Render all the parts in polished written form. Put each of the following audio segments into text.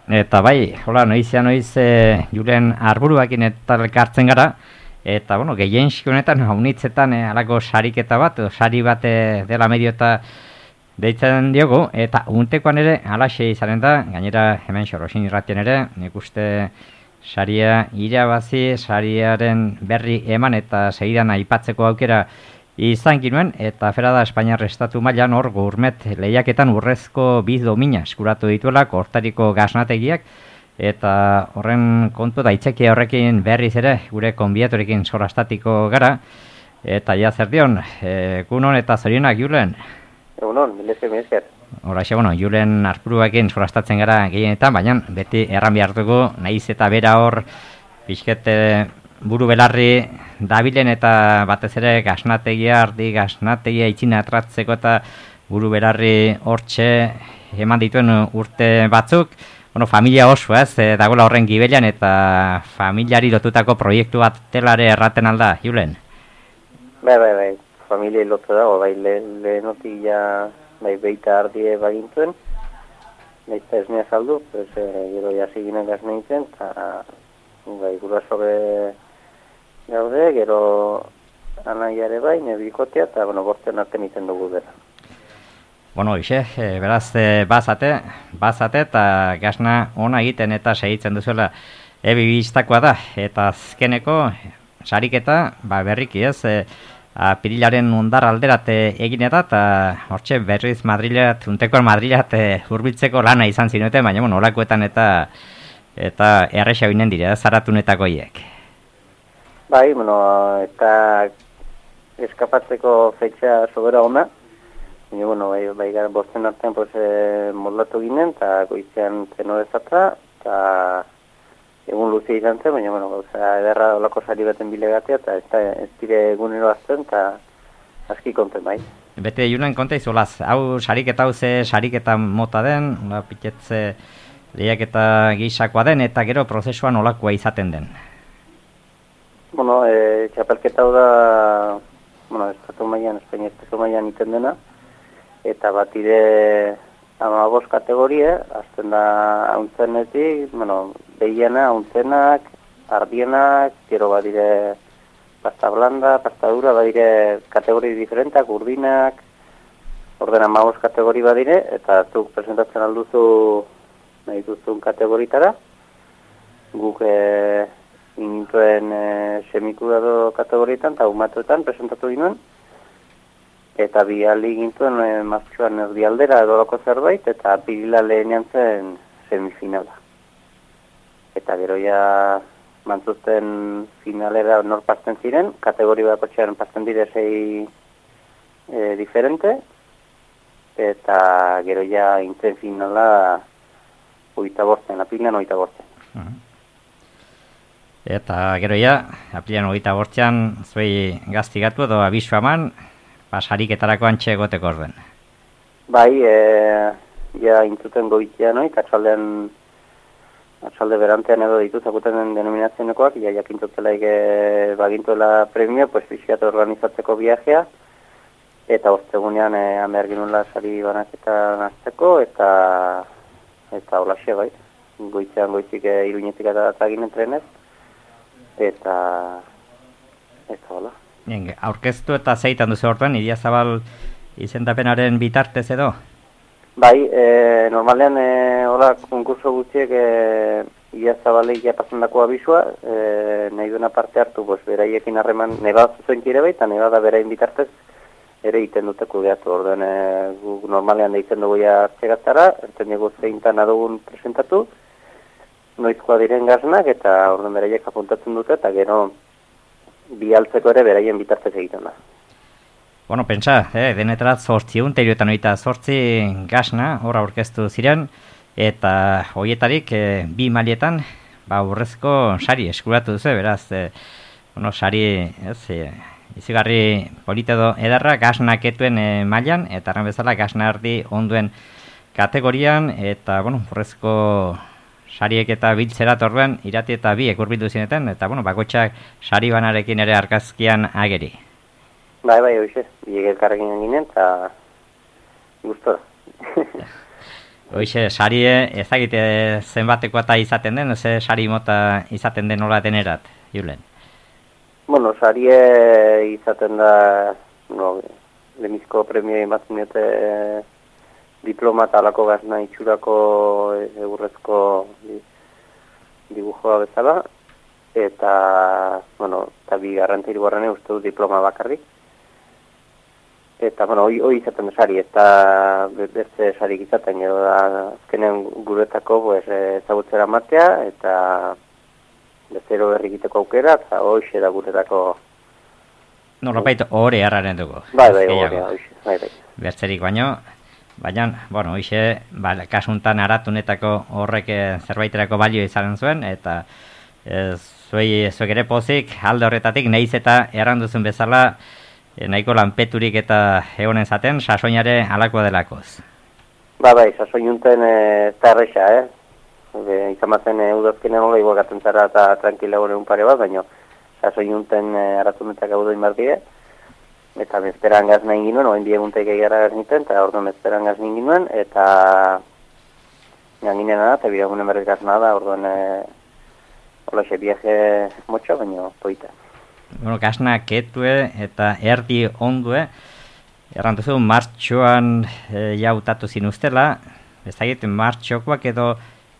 Eta bai, hola, noiz Julen arburuakin eta elkartzen gara, eta, bueno, gehien honetan, haunitzetan, halako sariketa bat, sari bat dela medio eta deitzen diogu, eta untekoan ere, halaxe izanen da, gainera hemen Xorosin irratien ere, nik uste saria irabazi, sariaren berri eman eta segidan aipatzeko aukera izan ginuen, eta fera da Espainiar Estatu mailan hor gourmet lehiaketan urrezko bi domina eskuratu dituela kortariko gasnategiak, eta horren kontu da itxekia horrekin berriz ere gure konbiatorekin solastatiko gara, eta ja zer dion, egunon eta zorionak Julen. Egunon, milezker. Horaxe, bueno, Julen arpuruakin solastatzen gara gehienetan, baina beti erran behar dugu, nahiz eta bera hor pixkete buru belarri dabilen eta batez ere gasnategia itxina atratzeko eta buru belarri hortxe eman dituen urte batzuk, bueno, familia oso dagoela horren gibelian eta familiari lotutako proiektu bat telare erraten alda, Julen? Bai, familia lotu dago, bai, lehenotik ja, bai, beita ardie bagintuen, naizta esnea saldu, pues, gero jasi ginen gazneintzen, eta, bai, gurasoge gaude, gero anaiare bai, nebikotea, eta, bueno, bortzen arten iten dugu dela. Bueno, beraz, bazate eta gazna ona egiten eta segitzen duzuela biztakoa da, eta azkeneko sariketa, berriki apirilaren ondar alderat egin eta hortxe berriz Madrilat, untekoan Madrilat hurbiltzeko lana izan zinuten, baina olakoetan eta erresa binen dira, zaratunetako hiek. Bai, eta eskapatzeko feitxa sobera ona, bai gara bosten artean moldatu ginen, eta goizean tenorezatza, eta egun luze izan zen, baina, gauza ederra olako sari baten bilegatea, eta ez dire egunero azten, eta aski konten bai. Bete, Julen, konta izolaz, hau sariketa sariketa mota den, pitetze lehiaketa gisakoa den, eta gero prozesuan olakoa izaten den. Txapelketa hau da, Estatu mailan, Espainia Estatu mailan iten dena, eta bat ire 15 kategorie, azten da hauntzenetik, behiena, hauntzenak, ardienak, gero bat dire pasta blanda, pasta dura, bat dire kategori diferentak, urdinak, ordena 15 kategori bat dire, eta zuk presentatzen alduzu nahi duzun kategoritara, guk ingintuen semikurado kategoritan eta umatuetan presentatu ginen, eta bi aldi gintuen martxuan erdialdera edolako zerbait, eta apirila lehenean zen semifinala. Eta gero ja mantzuzten finalera nor pasten ziren, kategori bakotxean pasten dire 6 diferente, eta gero ja intzen finala 25, apirilan 25. Eta gero ja, apirilan 25an zuei gaztigatu edo abisu eman, sariketarako antxe egoteko orden. Bai, ja intzuten goitia eta atxalde berantean edo dituzakuten den denominazionekoak, ja jakintzutelaik bagintuela premio, pixkat organizatzeko viajea, eta ortegunean behar ginula sari banaketa nazteko, eta holaxe bai, goitzean goitzik Iruñetik eta ginen trenez, eta hola. Aurkeztu eta zeitan duzu orduan, Idiazabal izendapenaren bitartez edo? Bai, normalean hola konkurso guztiek Idiazabalek japazendako abisua, nahi duena parte hartu, beraiekin harreman, neba zuzenki ere bai, eta neba da berain bitartez ere iten duteko gehiatu. Orduan, normalean deitzen dugu ja txegatara, erten dugu zeintan adugun presentatu, noizkoa diren gaznak, eta orduan beraiek apuntatzen dute, eta gero bi altzeko ere beraien bitartez egiten da. Bueno, pentsa, denetarat 808 gazna, hor aurkeztu ziren, eta horietarik bi mailietan, urrezko sari eskuratu duzu, beraz, sari, izigarri politedo edarra, gaznak-etuen mailan, eta erran bezala gazna erdi onduen kategorian, eta, urrezko sariek eta biltzerat orduan, irati eta bi ekurbildu zineten, eta, bakotxak sari banarekin ere argazkian ageri. Bai, hoxe, biek elkarrekin ginen, eta gustora. Hoxe, sarie ezagite zenbatekoa eta izaten den, ze sari mota izaten den nola denerat, Julen? Bueno, sarie izaten da, lemizko premio ematen diote diploma eta alako gazna itxurako egurrezko dibujoa bezala, eta, eta bi garrantza hirugarrene uste du diploma bakarrik. Eta, hoi izaten da sari, eta beste sarik izaten, gero da, azkenen guretako ezagutzera matea, eta bezero berri egiteko aukera, eta hoxe da guretako... Norrapait hori harraren dugu. Bai, hoxe, bai. Bertzerik baino, baina, hoxe, kasuntan aratunetako horrek zerbaiterako balio izaren zuen, eta zuek ere pozik, alde horretatik, nahiz eta erranduzun bezala, nahiko lanpeturik eta egonen zaten, sasoinare alakoa delakoz. Bai, sasoinunten ez da erresa, izamazen udazkenen hola igualgaten zara eta tranquila egonen un pare bat, baina sasoinunten aratunetak hau doin bardie, eta bezperan gaz nahi ginoen, oen bieguntek egara gaz niten, eta orduan bezperan gaz nahi ginoen, eta ganginen da, eta biragunen berriz gaz nada, orduan hola xe viaje motxo, baina toita. Gasna ketue eta erdi ondue, errantuzu martxoan jautatu zinuztela, ez da martxokoak edo,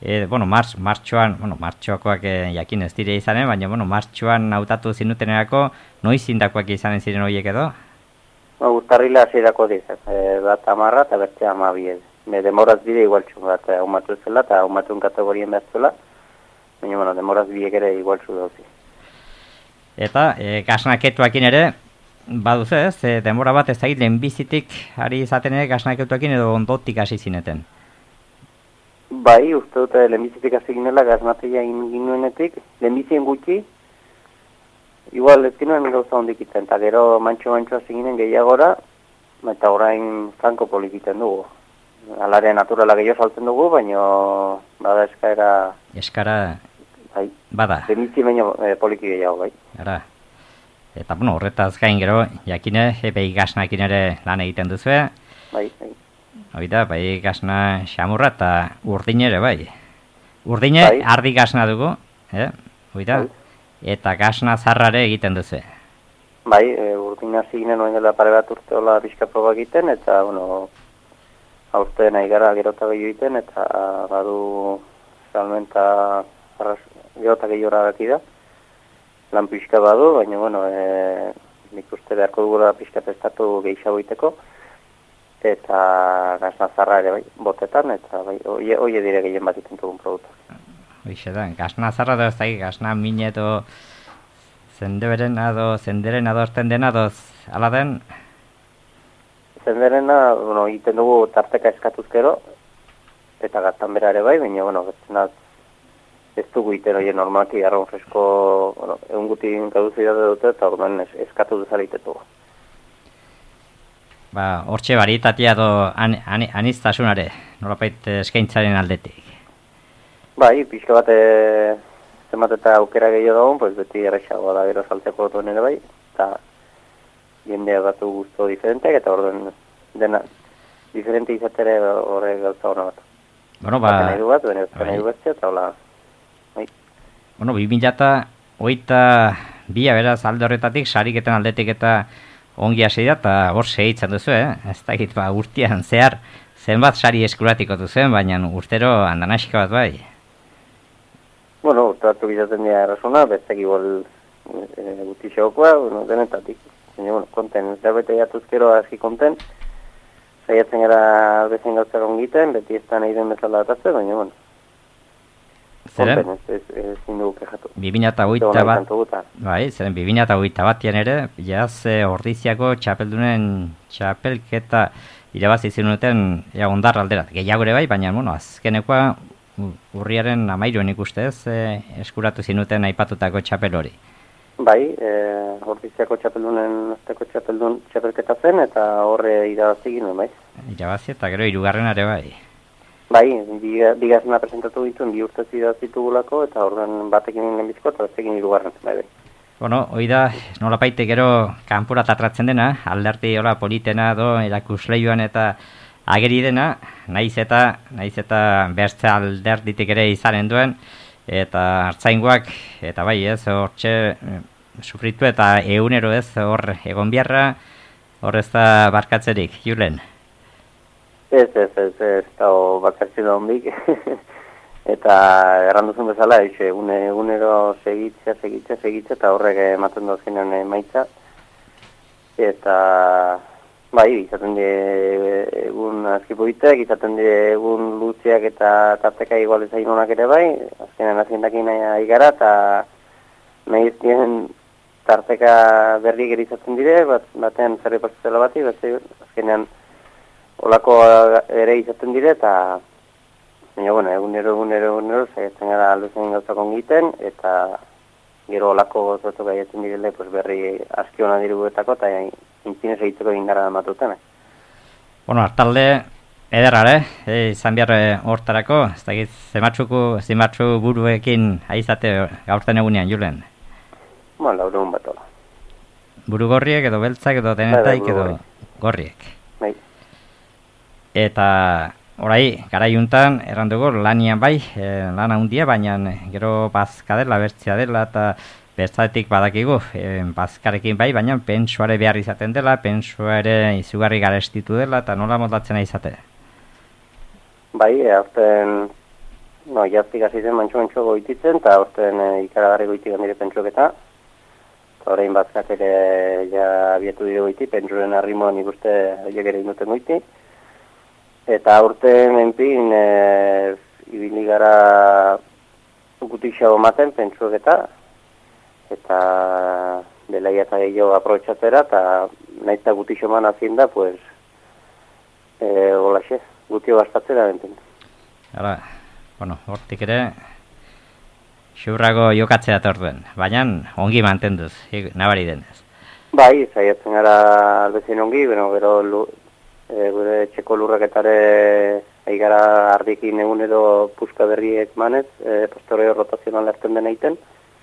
martxokoak jakin ez dire izanen, baina martxoan hautatu zinutenerako, noiz zindakoak izanen ziren horiek edo? Urtarrila hasierako dizak, bat 10 eta bertzea 12. Demoraz bide igualtxu bat, haumatu zela eta haumatun kategorien behaztuela, baina demoraz bidek ere igualtxu dauzi. Eta gasnaketuakin ere, baduzu ez, denbora bat ez da lehenbizitik ari izaten ere gasnaketuakin edo ondotik hasi zineten? Bai, uste dute lehenbizitik hasi ginela gasnateia ginuenetik, lehenbizien gutxi, igual ez ginuen gauza hondik iten, eta gero mantxo hasi ginen gehiagora, eta orain franko polikiten dugu. Alare naturala gehiago saltzen dugu, baina bada eskaera... Bai. Bada. Lehenbizi baina poliki gehiago, bai. Ara. Eta, horretaz gain gero, jakine, behi gasnakin ere lan egiten duzue. Bai. Oida, behi gasna xamurra eta urdin ere, bai. Urdine, bai. Ardi gasna dugu, oida, bai. Eta gasna zarrare egiten duzu. Bai, urdin hasi ginen oen dela pare bat urte hola pixka proba egiten, eta, hauzte nahi gara gerota gehiago egiten, eta badu salmenta gerota gehiago horagaki da. Lan pixka badu, baina, nik uste beharko dugula pixka testatu gehiago egiteko, eta gasna zarra ere bai, botetan, eta bai, hoi dire gehien bat iten dugun produktak. Hoixe da, gasna zarra da ez da, gasna mine edo zenderen ado orten dena doz, ala den? Zenderena, egiten dugu tarteka eskatuzkero, eta gaztan bera ere bai, baina, gaztenaz, ez dugu iten hori normalki arraun fresko, egun gutin kaduzidade dute, eta orduan eskatu duzala itetu. Hortxe baritatea do aniztasunare, nolapait eskaintzaren aldetik. Bai, pixka bat zenbat eta aukera gehiago dagoen, pues beti errexagoa da gero saltzeko duen ere bai, eta jendea batu guztu diferenteak, eta orduan dena diferente izatere horre gauza hona bat. Nahi du bat, nahi du bestia, eta hola... 2022 beraz alde horretatik, sariketen aldetik eta ongi hasi da, eta hor segitzen duzu, ez dakit, urtean zehar, zenbat sari eskuratiko duzen, baina urtero handanaxika bat bai. Urtatu bizaten dira errazuna, bestek igual gutixeokoa, denetatik. Konten, zerbait egituzkero aski konten, saiatzen gara albezen gauzak ongiten, beti ez da nahi den bezala datazte, baina, Zeren? Ezin dugu kejatu. 2008 bat, bai, zeren 2008 batian ere, jaz Ordiziako txapelketa irabazi zinuten ondar alderat. Gehiago ere bai, baina, azkenekoa urriaren 13 ikuste ez, eskuratu zinuten aipatutako txapel hori. Bai, Ordiziako txapeldunen azteko txapelketa zen, eta horre irabazi ginen, bai. Irabazi eta gero 3. ere bai. Bai, bigazena presentatu dituen, 2 urte zitugulako, eta orduan batekin lehenbizko, eta batekin 3. bai. Hoi da, nolapaite gero kanpora tatratzen dena, alderti politena do, erakusleioan eta ageri dena, naiz eta bertze alderditik ere izanen duen, eta hartzaingoak, eta bai ez, hortxe sufritu eta egunero ez, hor egon biharra, hor ez da barkatzerik, Julen? Ez da barkatzen da hondik. Eta erranduzun bezala, egunero segitza, eta horrek ematen dozkenean emaitza. Eta, bai, izaten die egun azkipoitek, izaten die egun luziak eta tarteka igual ezain honak ere bai, azkenean aziendakin nahi gara, eta nahi ez dien tarteka berrik ere izaten dire, batean zerri pasatzela bati, azkenean olako ere izaten dire, eta baina, bueno, egunero, zaiatzen gara alduzen gauzak ongiten, eta gero olako gozotu gaiatzen direle, pues berri aski hona diruguetako, eta intzinez egiteko indara matuten. Bueno, hartalde, ederra, izan behar hortarako, ez dakit, zematzu buruekin aizate gaurten egunean, Julen? Bueno, laureun bat hola. Buru gorriek edo beltzak edo denetaik edo gorriek. Bai. Eta orai, gara juntan, errandugu, lanian bai, lan handia, baina gero bazka dela, bertzia dela, eta bertzatik badakigu, bazkarekin bai, baina pentsuare behar izaten dela, pensua ere izugarri garestitu dela, eta nola moldatzen izate? Bai, aurten, jaztik hasi zen mantxo goititzen, eta aurten ikaragarri goitik handire pentsuak eta orain bazkak ere ja abietu dire goiti, pentsuren arrimoan ikuste horiek ere induten goiti. Eta aurten enpin, ibili gara ukutixago maten pentsuak eta belaia eta gehiago aprobetxatzera, eta nahiz eta gutixo man azien da, pues, holaxe, gutio bastatzera enpin. Hala, bueno, hortik ere, xurrago jokatzea torduen, baina ongi mantenduz, nabari denez. Bai, zaiatzen gara albezien ongi, gero gure txeko lurraketare gara ardikin egunero puska berriek manez, pastoreo rotazional erten dena iten,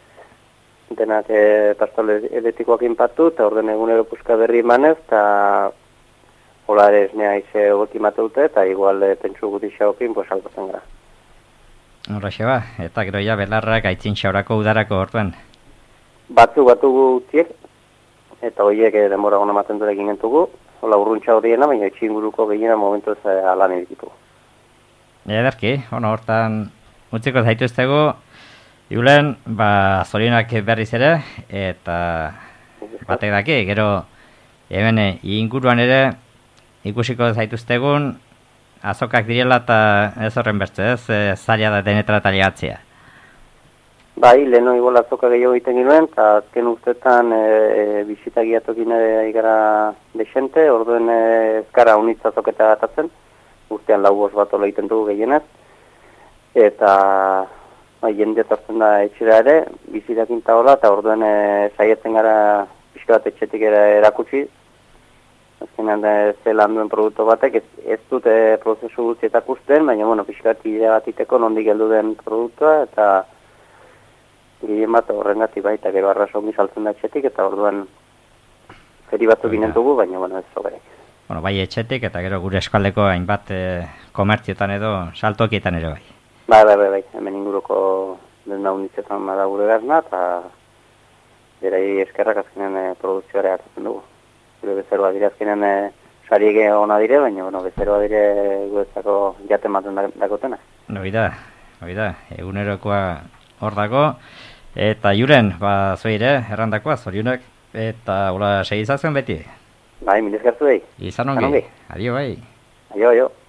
denak pastoreo eletikoak inpatu, eta orden egunero puska berri manez, eta hola ere esnea ize hogoti mateute, eta igual pentsu gutixagokin, pues alpatzen gara. Horraxe ba, eta gero ja belarrak aitzin xaurako udarako hortuan. Batzu gutiek, eta horiek denbora gona maten dure egin gentugu, hola urruntxa horiena, baina itxinguruko gehiena momentu ez alan edikitu. Ederki, hortan utziko zaituztegu, Julen, zorionak berriz ere, eta batek daki, gero hemen inguruan ere ikusiko zaituztegun, azokak direla eta ez horren bertze, ez zaila da denetara taliatzea. Bai, leheno igual azoka gehiago egiten ginoen, eta azken urtetan bisita giatokin gara desente, orduen ezkara unitza azoketa gatatzen, urtean lau bost bat ola egiten dugu gehienez, eta jende etortzen da etxera ere, bizitakin taola, eta orduen saietzen gara pixka bat etxetik erakutsi, azkenean zelan duen produktu batek, ez dute prozesu guztietak usten, baina pixka bat idea bat iteko nondik heldu den produktua, eta gehien bat horrengati baita gero arraso ongi saltzen da etxetik, eta orduan feri batzuk ginen dugu, baina ez soberek. Bai etxetik, eta gero gure eskualdeko hainbat komertziotan edo saltokietan ere bai. Bai, hemen inguruko dena unitzetan da gure gazna, eta berai eskerrak azkenean produzioare hartzen dugu. Gure bezeroa dire azkenean sariek ona dire, baina bezeroa dire guretzako jaten maten dakotena. Hoi da, egunerokoa hor dago, eta Julen, zoire, errandakoa, zorionak, eta hola segizatzen beti. Bai, mil eskertu behi. Izan ongi, adio bai. Adio.